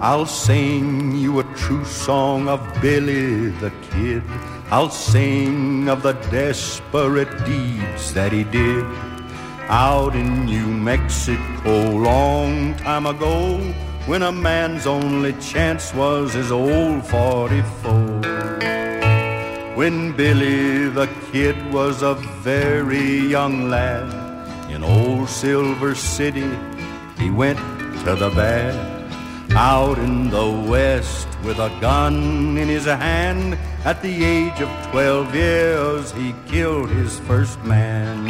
I'll sing you a true song of Billy the Kid. I'll sing of the desperate deeds that he did out in New Mexico long time ago, when a man's only chance was his old 44. When Billy the Kid was a very young lad, in old Silver City he went to the bad. Out in the West with a gun in his hand, at the age of 12 years he killed his first man.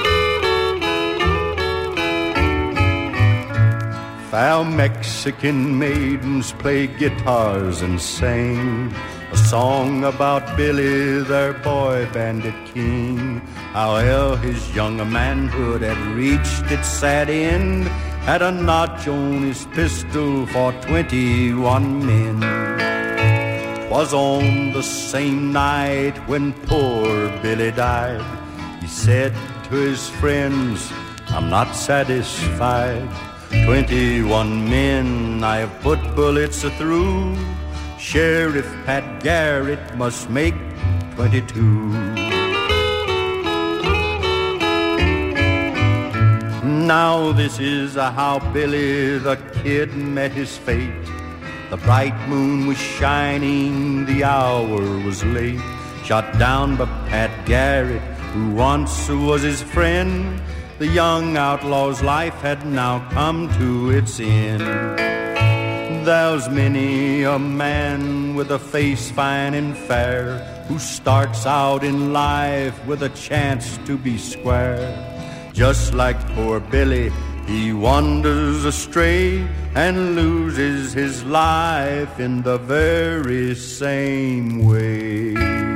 Foul Mexican maidens played guitars and sang a song about Billy, their boy bandit king. How his young manhood had reached its sad end, had a notch on his pistol for 21 men. 'Twas on the same night when poor Billy died. He said to his friends, I'm not satisfied. 21 men I have put bullets through. Sheriff Pat Garrett must make 22. Now this is how Billy the Kid met his fate. The bright moon was shining, the hour was late. Shot down by Pat Garrett, who once was his friend. The young outlaw's life had now come to its end. There's many a man with a face fine and fair, who starts out in life with a chance to be square. Just like poor Billy, he wanders astray and loses his life in the very same way.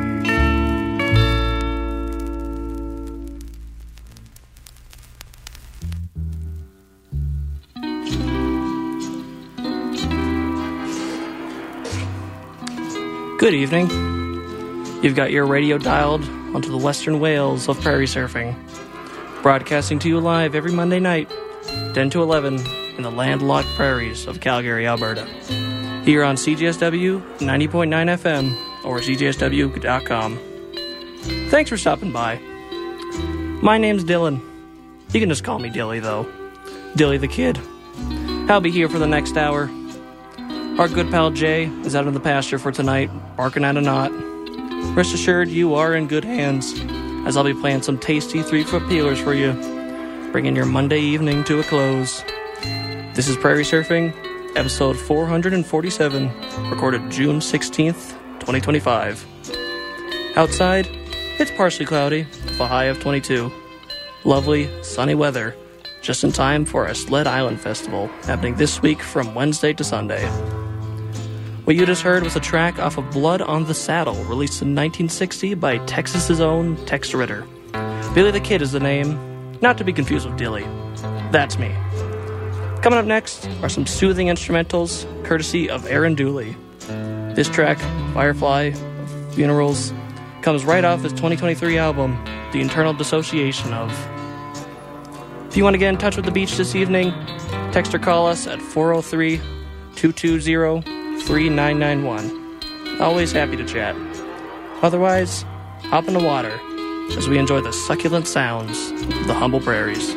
Good evening. You've got your radio dialed onto the western Wales of prairie surfing. Broadcasting to you live every Monday night, 10 to 11, in the landlocked prairies of Calgary, Alberta. Here on CJSW 90.9 FM or CJSW.com. Thanks for stopping by. My name's Dylan. You can just call me Dilly, though. Dilly the Kid. I'll be here for the next hour. Our good pal Jay is out in the pasture for tonight, barking at a knot. Rest assured, you are in good hands, as I'll be playing some tasty 3-foot peelers for you, bringing your Monday evening to a close. This is Prairie Surfing, episode 447, recorded June 16th, 2025. Outside, it's partially cloudy, with a high of 22. Lovely, sunny weather, just in time for our Sled Island Festival, happening this week from Wednesday to Sunday. What you just heard was a track off of Blood on the Saddle, released in 1960 by Texas's own Tex Ritter. Billy the Kid is the name, not to be confused with Dilly. That's me. Coming up next are some soothing instrumentals, courtesy of Aaron Dooley. This track, Firefly Funerals, comes right off his 2023 album, The Internal Dissociation of. If you want to get in touch with the beach this evening, text or call us at 403-220-3991. Always happy to chat. Otherwise, hop in the water as we enjoy the succulent sounds of the humble prairies.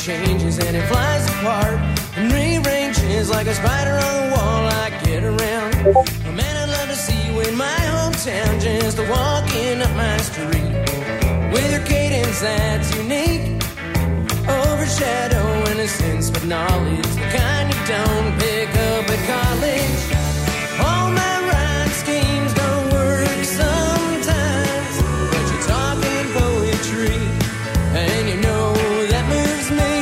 changes and it flies apart and rearranges like a spider on the wall. I get around. Oh man, I'd love to see you in my hometown, just walking up my street with your cadence that's unique, overshadow innocence with knowledge, the kind you don't pick up at college. All my rhyme schemes don't work sometimes, but you're talking poetry, and you know that moves me.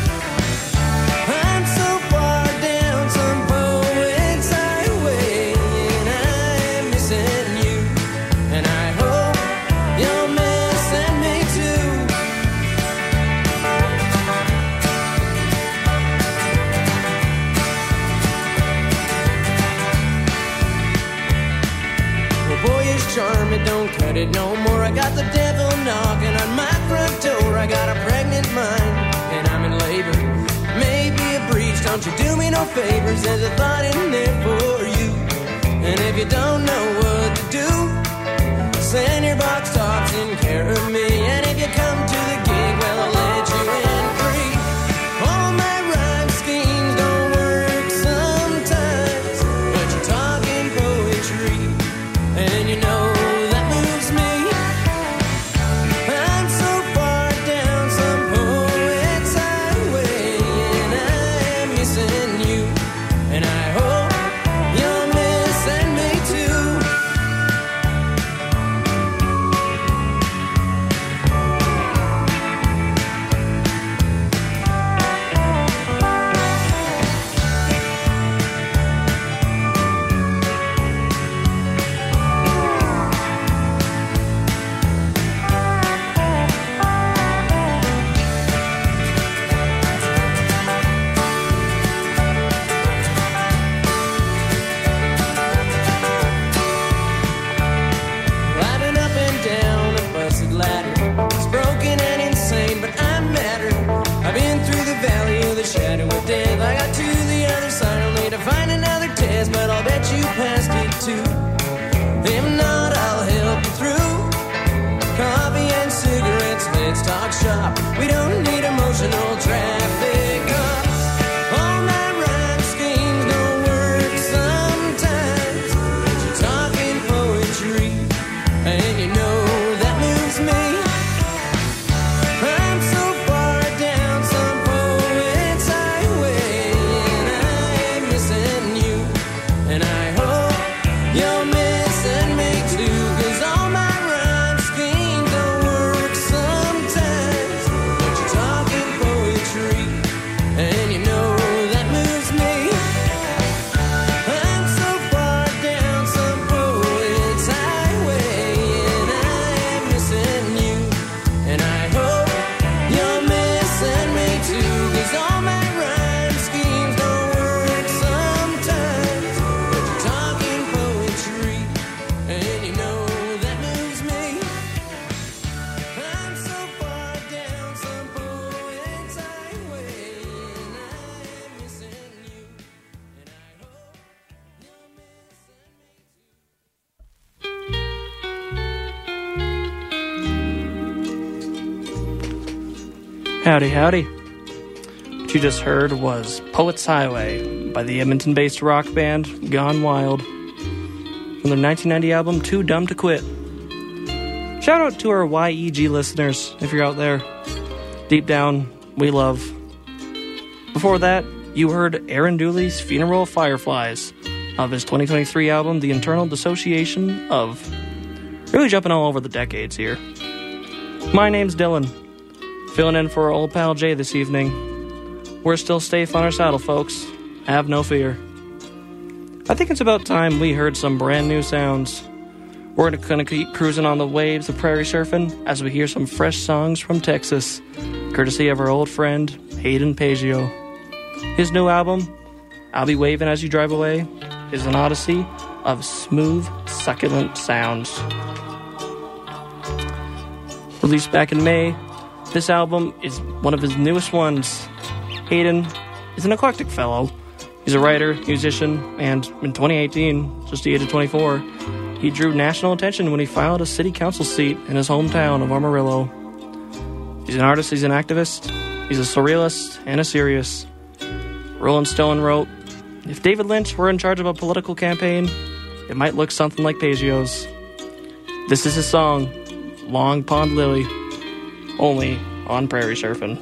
I'm so far down some poet's highway, and I'm missing you, and I hope you're missing me too. Well, boyish charm, it don't cut it no more. I got the devil knocking on my front door. I got a pregnant mind, and I'm in labor. Maybe a breach, don't you do me no favors. There's a thought in there for you, and if you don't know what to do, send your box tops in care of me. And if you come to the gig, well, I'll let you in free. All my rhyme schemes don't work sometimes, but you're talking poetry, and you know that moves me. I'm so far down some poet's highway, and I'm missing you, and I hope you're missing me too. Climbing up and down a busted ladder. It's broken and insane, but I'm madder. I've been through the valley of the shadow of death. I got to the other side only to find another test, but I'll bet you passed it too. If not, I'll help you through. Coffee and cigarettes, let's talk shop. We don't need emotional traffic cops. All my rhyme schemes don't work sometimes, but you're talking poetry, and you know that moves me. I'm so far down some poet's highway, and I'm missing you, and I hope you're missing me too. 'Cause all my rhyme schemes don't work sometimes, but you're talking poetry, and you know that moves me. I'm so far down some poet's highway, and I'm missing you, and I hope you're missing me too. 'Cause all my rhyme schemes don't work sometimes, but you're talking poetry, and you know that moves me. I'm so far down some poet's highway, and I'm missing you, and I hope you're missing me too. Howdy, howdy. What you just heard was Poets Highway by the Edmonton-based rock band Gone Wild from their 1990 album Too Dumb to Quit. Shout out to our YEG listeners if you're out there. Deep down, we love. Before that, you heard Aaron Dooley's Funeral Fireflies of his 2023 album The Internal Dissociation of. Really jumping all over the decades here. My name's Dylan. Filling in for our old pal Jay this evening. We're still safe on our saddle, folks. Have no fear. I think it's about time we heard some brand new sounds. We're gonna keep cruising on the waves of prairie surfing as we hear some fresh songs from Texas, courtesy of our old friend Hayden Pageau. His new album, I'll Be Waving As You Drive Away, is an odyssey of smooth, succulent sounds. Released back in May, this album is one of his newest ones. Hayden is an eclectic fellow. He's a writer, musician, and in 2018, just the age of 24, he drew national attention when he filed a city council seat in his hometown of Amarillo. He's an artist, he's an activist, He's a surrealist and a serious. Rolling Stone wrote, "If David Lynch were in charge of a political campaign, it might look something like Pageo's." This is his song, Long Pond Lily, only on Prairie Surfin'.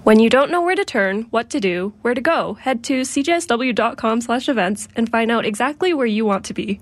When you don't know where to turn, what to do, where to go, head to cjsw.com/events and find out exactly where you want to be.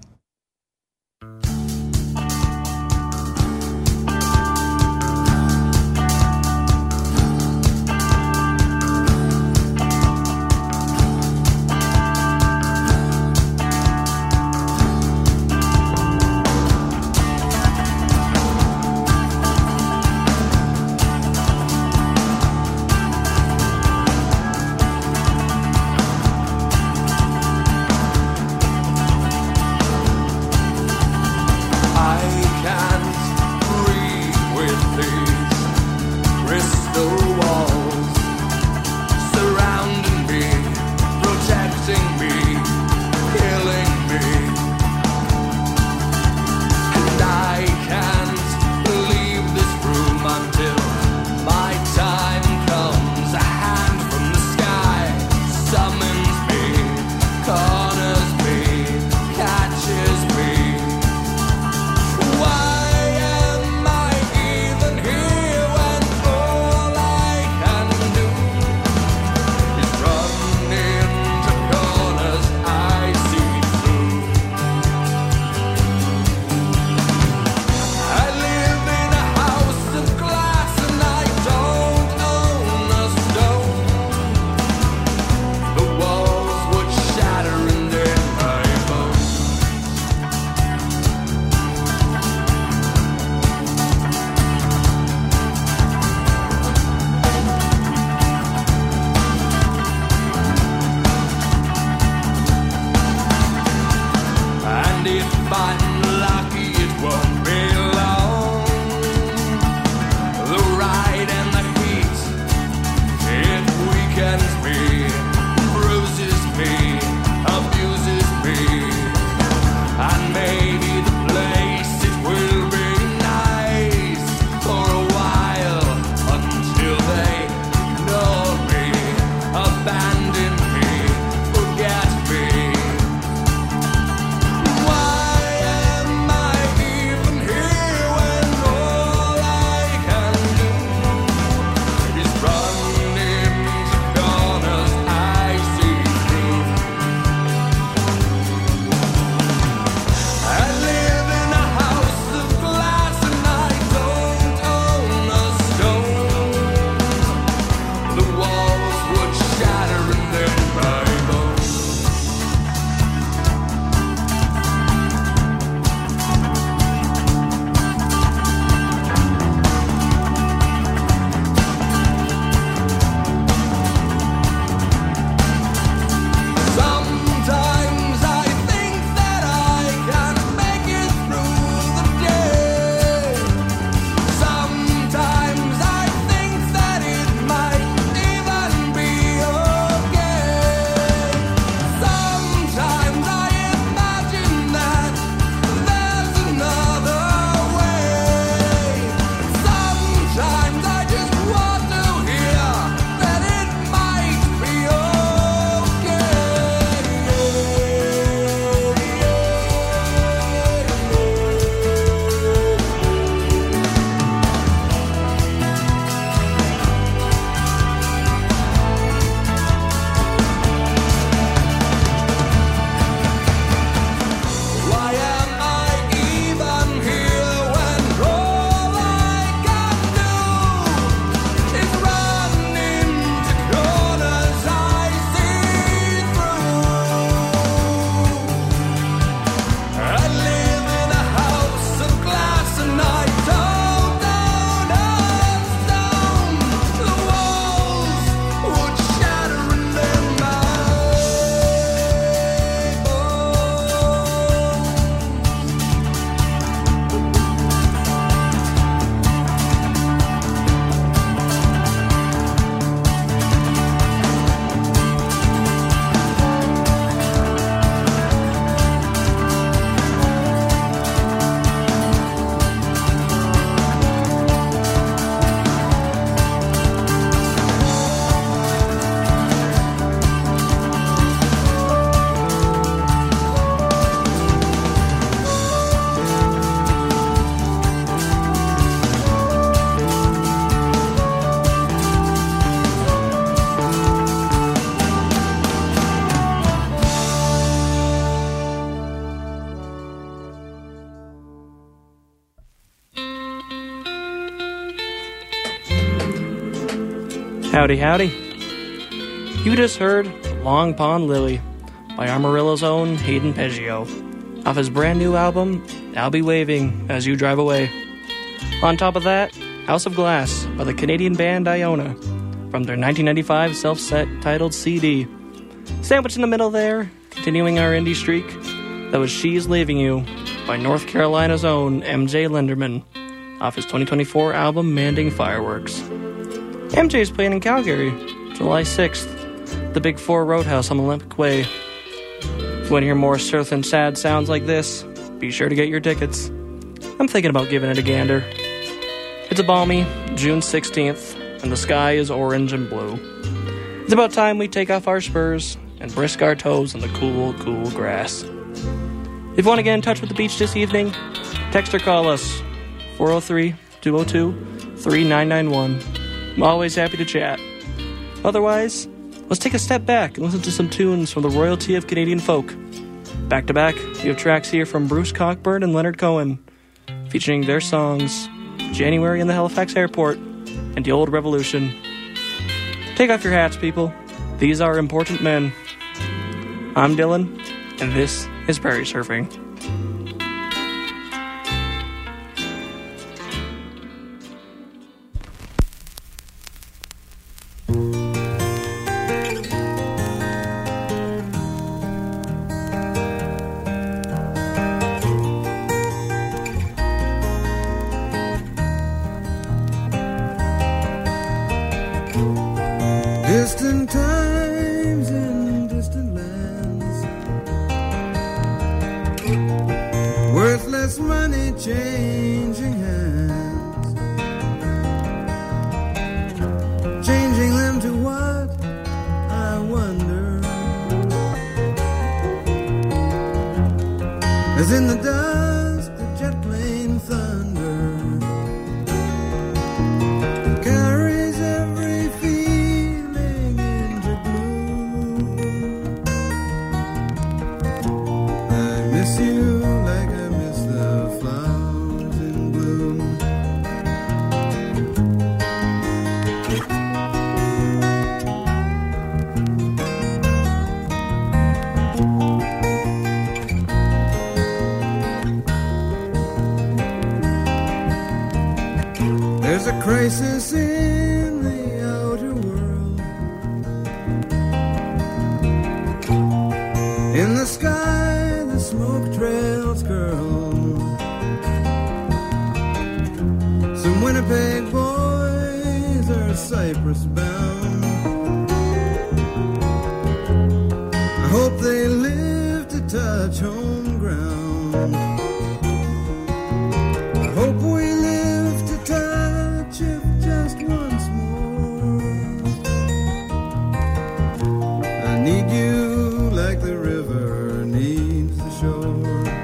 Howdy, howdy. You just heard Long Pond Lily by Amarillo's own Hayden Peggio off his brand new album, I'll Be Waving As You Drive Away. On top of that, House of Glass by the Canadian band Iona from their 1995 self-titled CD. Sandwiched in the middle there, continuing our indie streak, that was She's Leaving You by North Carolina's own MJ Lenderman off his 2024 album Manding Fireworks. MJ is playing in Calgary, July 6th, the Big Four Roadhouse on Olympic Way. If you want to hear more surf and sad sounds like this, be sure to get your tickets. I'm thinking about giving it a gander. It's a balmy June 16th, and the sky is orange and blue. It's about time we take off our spurs and brisk our toes in the cool, cool grass. If you want to get in touch with the beach this evening, text or call us 403-202-3991. I'm always happy to chat. Otherwise, let's take a step back and listen to some tunes from the royalty of Canadian folk. Back to back, you have tracks here from Bruce Cockburn and Leonard Cohen, featuring their songs January in the Halifax Airport and The Old Revolution. Take off your hats, people. These are important men. I'm Dylan, and this is Prairie Surfing. Distant times in distant lands, worthless money changing hands, changing them to what, I wonder, as in the dust the jet plane thunder carries every feeling into gloom. I miss you like I miss the flowers in bloom. There's a crisis in the outer world. In the sky, the smoke trails curl. Some Winnipeg boys are Cyprus bound. I hope they live to touch home ground. I hope we live to touch it just once more. I need you like the river needs the shore.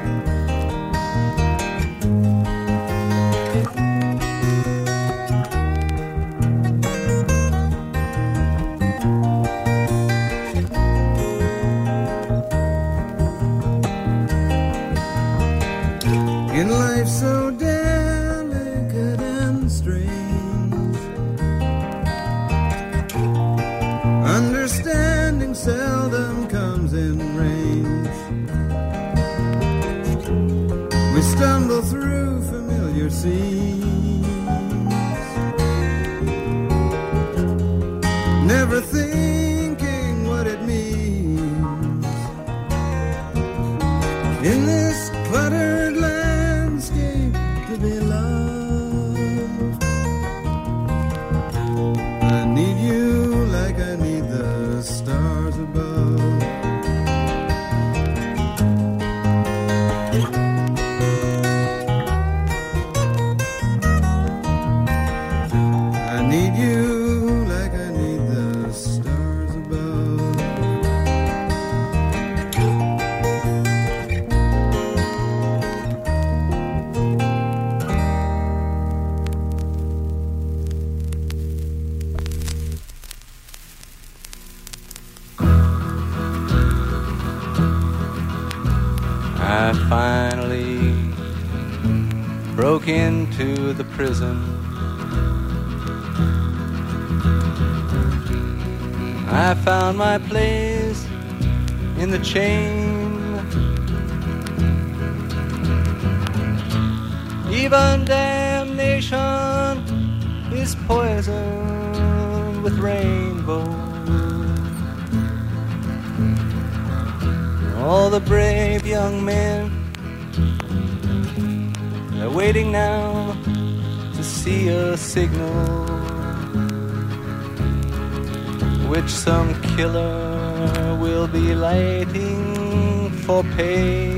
In life so delicate and strange, understanding seldom comes in range. We stumble through familiar scenes, never thinking what it means. In this cluttered landscape to be loved, I need you like I need the stars above. I need you like I need the stars above. I finally broke into the prison. I found my place in the chain. Even damnation is poisoned with rainbow. All the brave young men are waiting now to see a signal which some killer will be lighting for pay.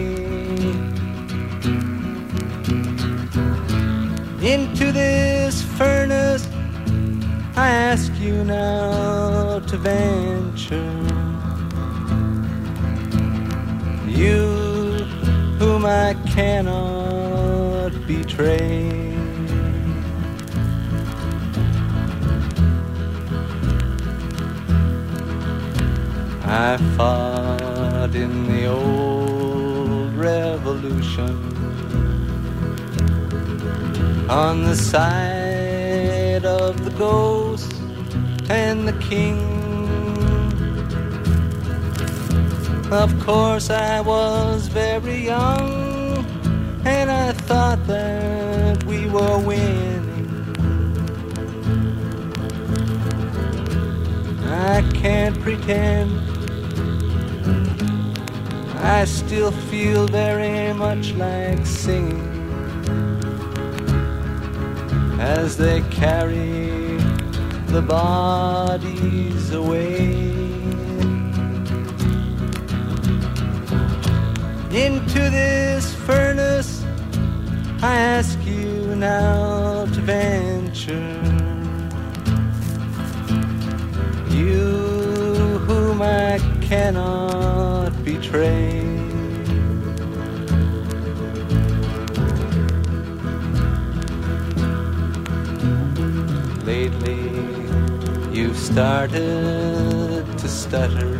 Into this furnace I ask you now to venture. You whom I cannot betray. I fought in the old revolution on the side of the ghost and the king. Of course I was very young, and I thought that we were winning. I can't pretend I still feel very much like singing as they carry the bodies away. Into this furnace I ask you now to venture. You whom I cannot betray. Lately you've started to stutter,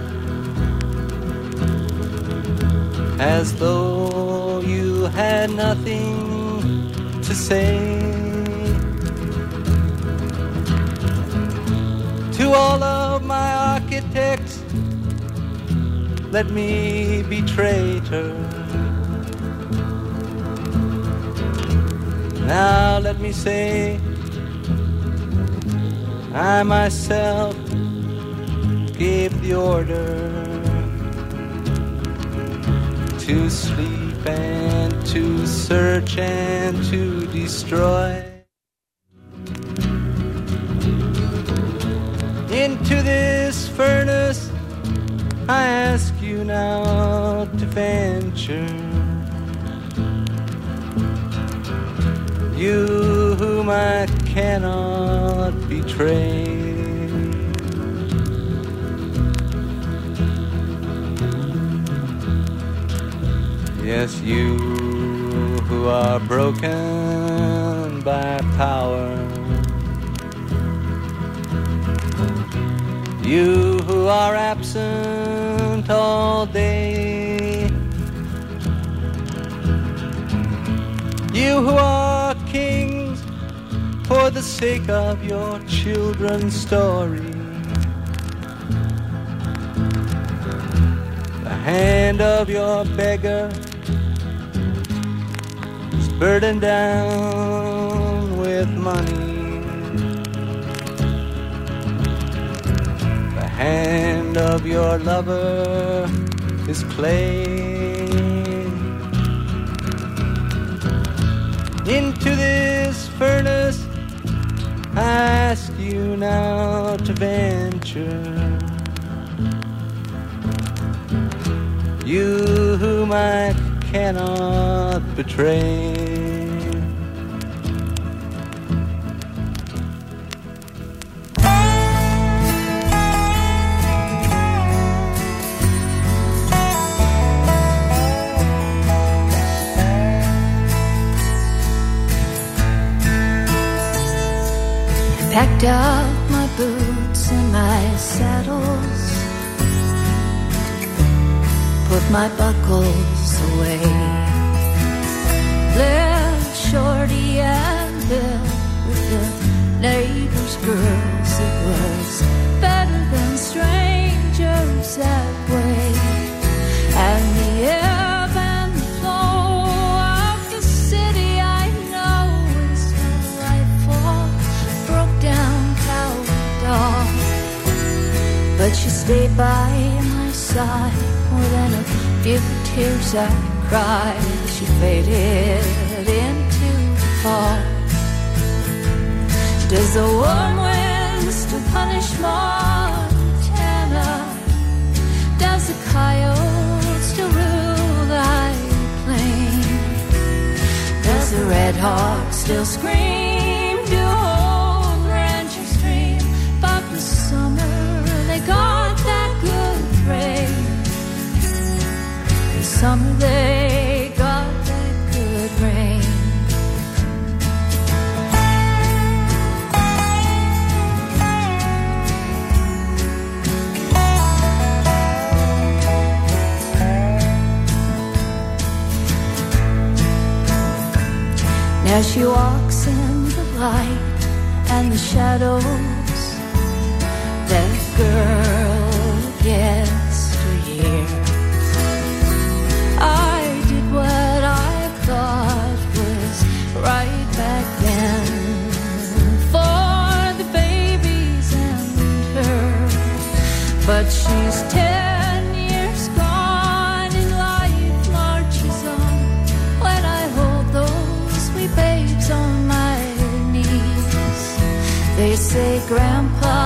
as though you had nothing to say. To all of my architects, let me be traitor. Now let me say, I myself gave the order to sleep and to search and to destroy. Into this furnace I ask you now to venture. You whom I cannot betray. Yes, you who are broken by power. You who are absent all day. You who are kings for the sake of your children's story. The hand of your beggar is burdened down with money. The hand of your lover is clay. Into this furnace I ask you now to venture. You whom I cannot betray. Packed up my boots and my saddles, put my buckles away, left Shorty and Bill with the neighbor's girls. It was better than strange. but she stayed by my side. More than a few tears I cried. She faded into the fall. Does the warm wind still punish Montana? Does the coyote still rule thy plain? Does the red hawk still scream? Do old ranchers dream about the summer they got that good rain? The summer they got that good rain. Now she walks in the light and the shadows. That girl of yesteryear. I did what I thought was right back then for the babies and her. But she's 10 years gone and life marches on when I hold those wee babes on my knees. They say, Grandpa,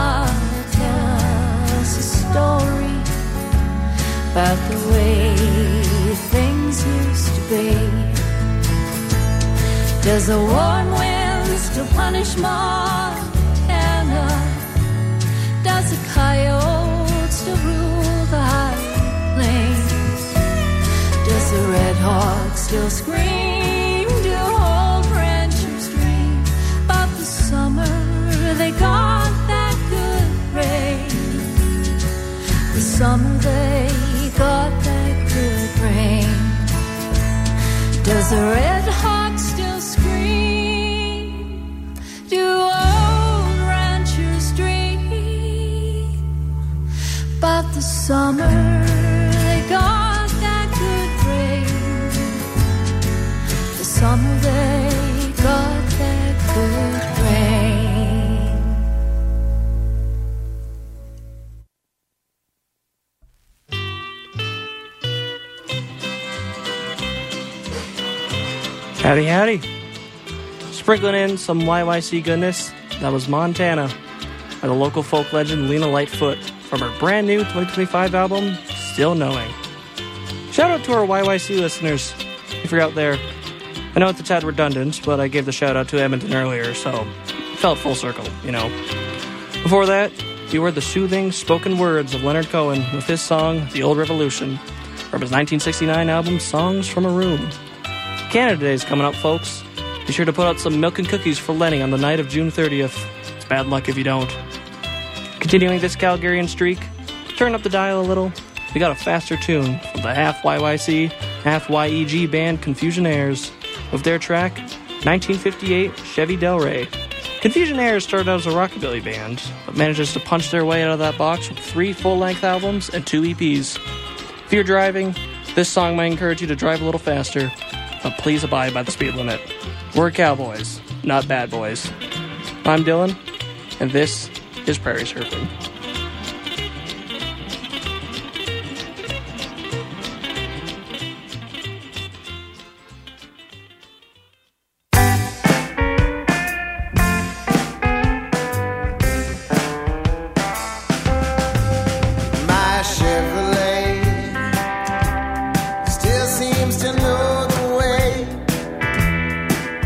story about the way things used to be. Does the warm wind still punish Montana? Does the coyote still rule the high plains? Does the red hawk still scream? Do old ranchers dream about the summer they got that good rain? The summer they got that good rain. Does the red hawk still scream? Do old ranchers dream about the summer they got that good rain? The summer they got that good rain. Howdy, howdy. Sprinkling in some YYC goodness, that was Montana by the local folk legend Lena Lightfoot from her brand new 2025 album, Still Knowing. Shout out to our YYC listeners, if you're out there. I know it's a tad redundant, but I gave the shout out to Edmonton earlier, so it felt full circle, you know. Before that, you heard the soothing spoken words of Leonard Cohen with his song, The Old Revolution, from his 1969 album, Songs from a Room. Canada Day is coming up, folks. Be sure to put out some milk and cookies for Lenny on the night of June 30th. It's bad luck if you don't. Continuing this Calgarian streak, turn up the dial a little. We got a faster tune from the half YYC, half YEG band Confusionaires with their track 1958 Chevy Del Rey. Confusionaires started out as a rockabilly band, but manages to punch their way out of that box with 3 full-length albums and 2 EPs. If you're driving, this song might encourage you to drive a little faster, but please abide by the speed limit. We're cowboys, not bad boys. I'm Dylan, and this is Prairie Surfing.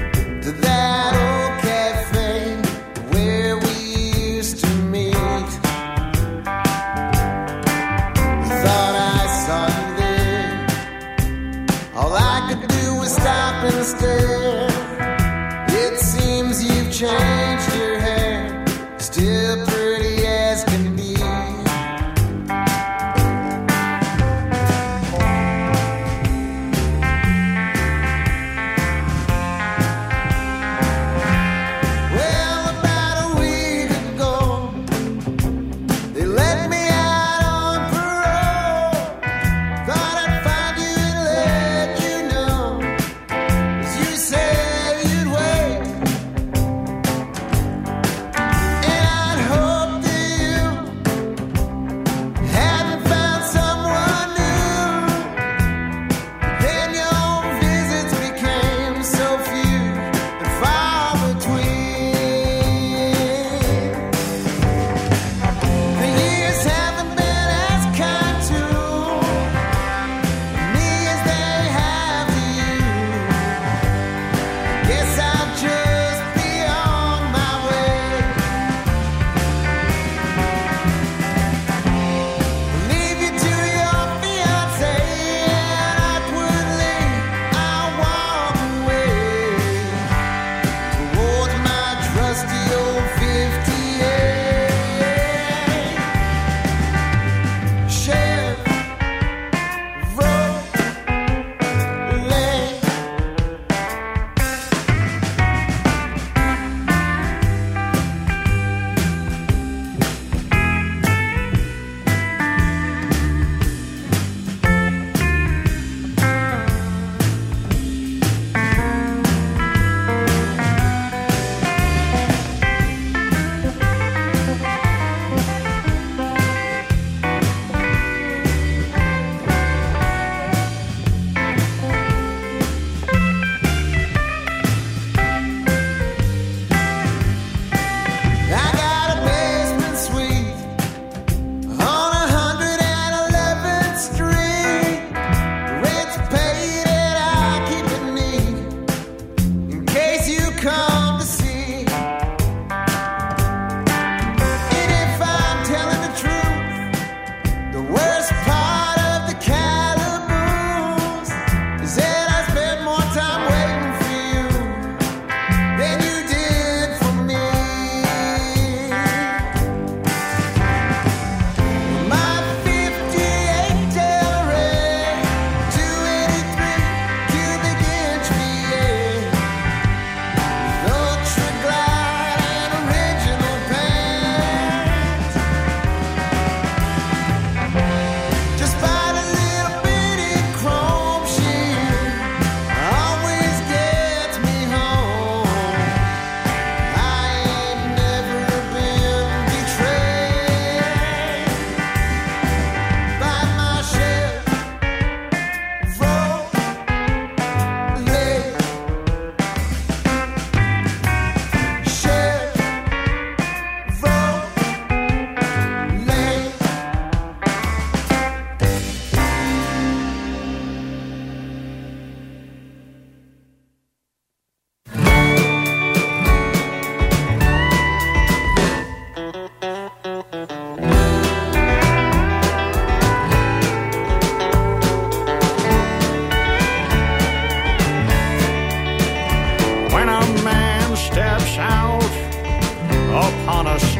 That old cafe where we used to meet.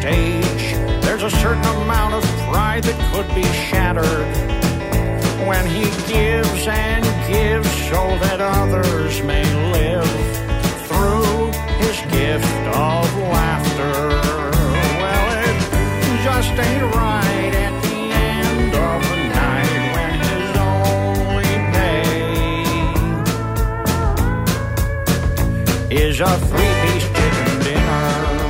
stage, there's a certain amount of pride that could be shattered when he gives and gives so that others may live through his gift of laughter. Well, it just ain't right at the end of the night when his only pay is a three-piece chicken dinner.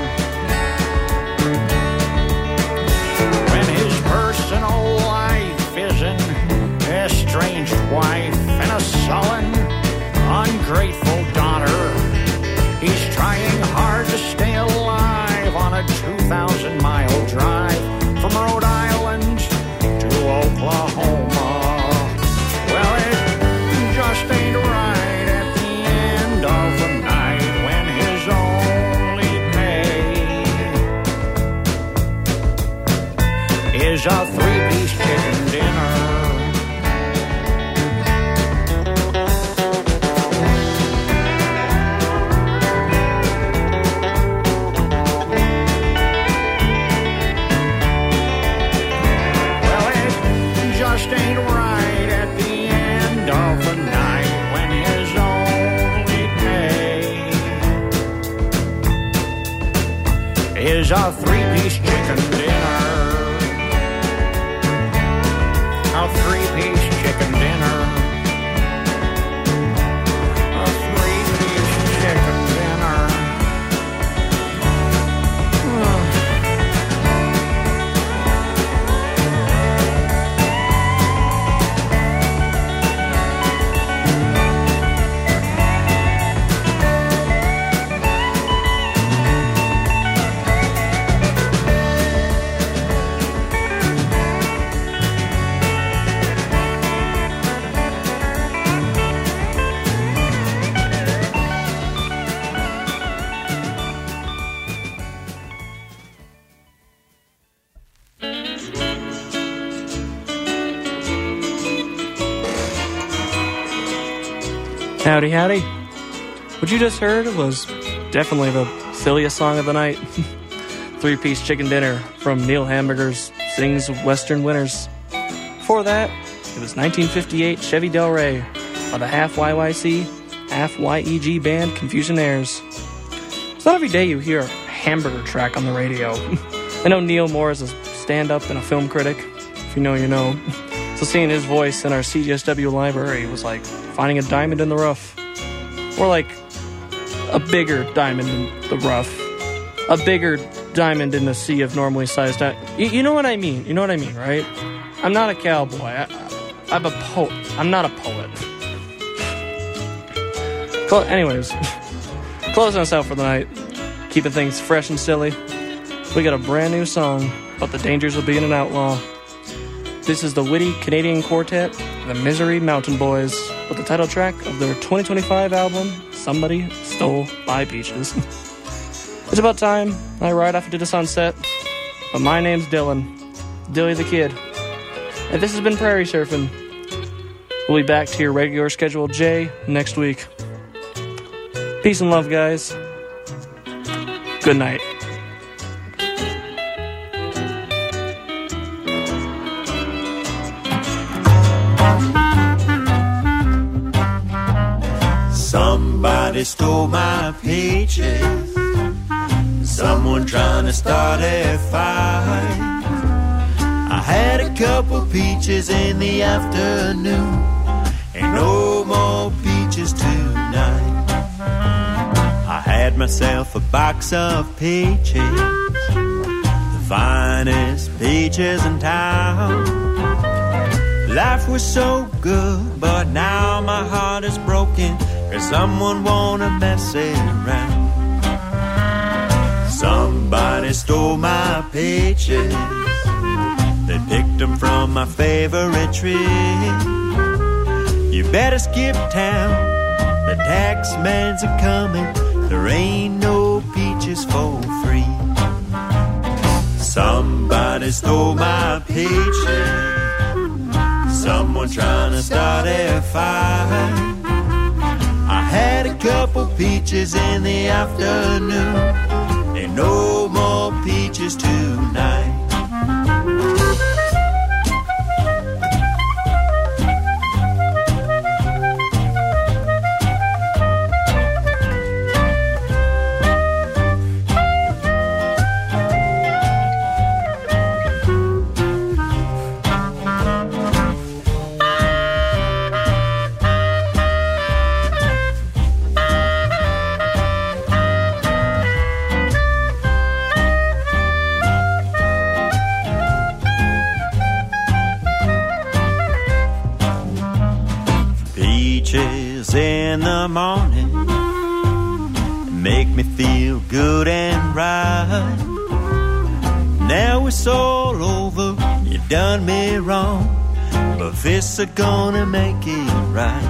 When his personal life is an estranged wife and a sullen, ungrateful daughter, he's trying hard to stay alive on a 2,000-mile drive from Rhode Island to Oklahoma. Well, it just ain't right at the end of the night when his only pay is a three-piece chicken dinner. Ain't right at the end of the night when his only pay is a three-piece chicken dinner. A three-piece chicken dinner. A three-piece chicken dinner. Howdy, howdy. What you just heard was definitely the silliest song of the night. Three-piece chicken dinner from Neil Hamburger's Sings Western Winters. Before that, it was 1958 Chevy Del Rey by the half YYC, half YEG band Confusionaires. It's not every day you hear a Hamburger track on the radio. I know Neil Moore is a stand-up and a film critic. If you know, you know. So seeing his voice in our CJSW library was like finding a diamond in the rough. Or like a bigger diamond in the rough. A bigger diamond in the sea of normally sized diamonds. You know what I mean? You know what I mean, right? I'm not a cowboy. I'm a poet. I'm not a poet. Anyways, closing us out for the night. Keeping things fresh and silly. We got a brand new song about the dangers of being an outlaw. This is the witty Canadian quartet, the Misery Mountain Boys, with the title track of their 2025 album, Somebody Stole My Peaches. It's about time I ride off into the sunset, but my name's Dylan, Dilly the Kid, and this has been Prairie Surfing. We'll be back to your regular scheduled J next week. Peace and love, guys. Good night. Somebody stole my peaches. Someone trying to start a fight. I had a couple peaches in the afternoon. Ain't no more peaches tonight. I had myself a box of peaches, the finest peaches in town. Life was so good, but now my heart is broken, 'cause someone wanna mess it around. Somebody stole my peaches. They picked them from my favorite tree. You better skip town, the tax man's a coming. There ain't no peaches for free. Somebody stole my peaches. Someone trying to start a fight. I had a couple peaches in the afternoon. Ain't no more peaches peaches tonight. In the morning make me feel good and right. Now it's all over, you done me wrong, but this is gonna make it right.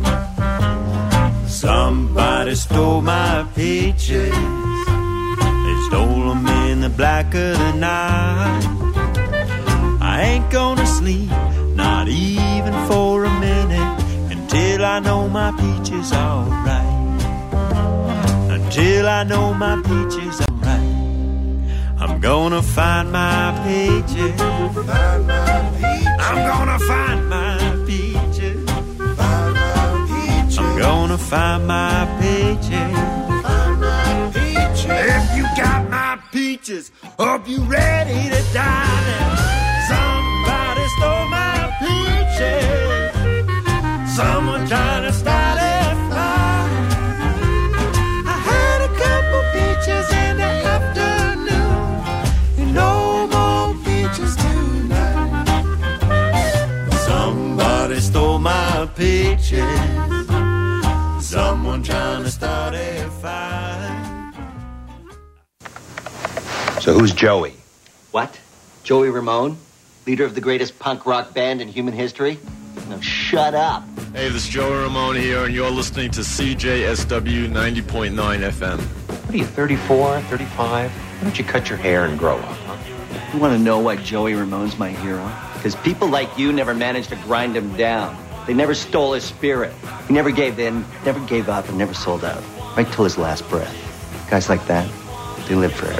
Somebody stole my peaches, they stole them in the black of the night. I ain't gonna sleep, not even for a minute, until I know my peaches alright. Until I know my peaches alright. I'm gonna find my peaches. Find my peaches. I'm gonna find my peaches. Find my peaches. I'm gonna find my peaches. Find my peaches. If you got my peaches, hope you ready to die now. Somebody stole my peaches. Someone trying to start a fire. I had a couple peaches in the afternoon, and no more peaches tonight. Somebody stole my peaches. Someone trying to start a fire. So who's Joey? What? Joey Ramone? Leader of the greatest punk rock band in human history? No, shut up. Hey, this is Joey Ramone here, and you're listening to CJSW 90.9 FM. What are you, 34, 35? Why don't you cut your hair and grow up, huh? You want to know why Joey Ramone's my hero? Because people like you never managed to grind him down. They never stole his spirit. He never gave in, never gave up, and never sold out. Right till his last breath. Guys like that, they live forever.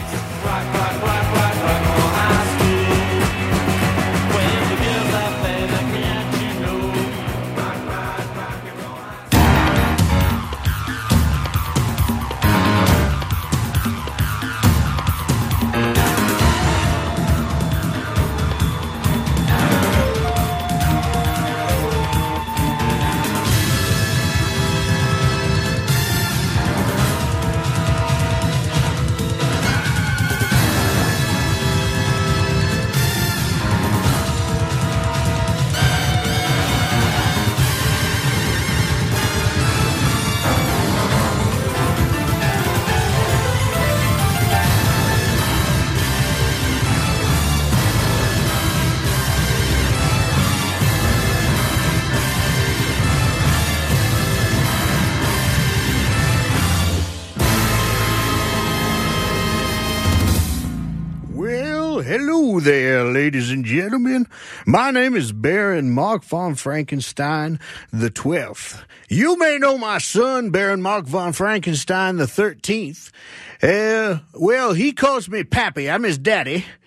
Hello there, ladies and gentlemen. My name is Baron Mark von Frankenstein the 12th. You may know my son, Baron Mark von Frankenstein the 13th. Well, he calls me Pappy. I'm his daddy.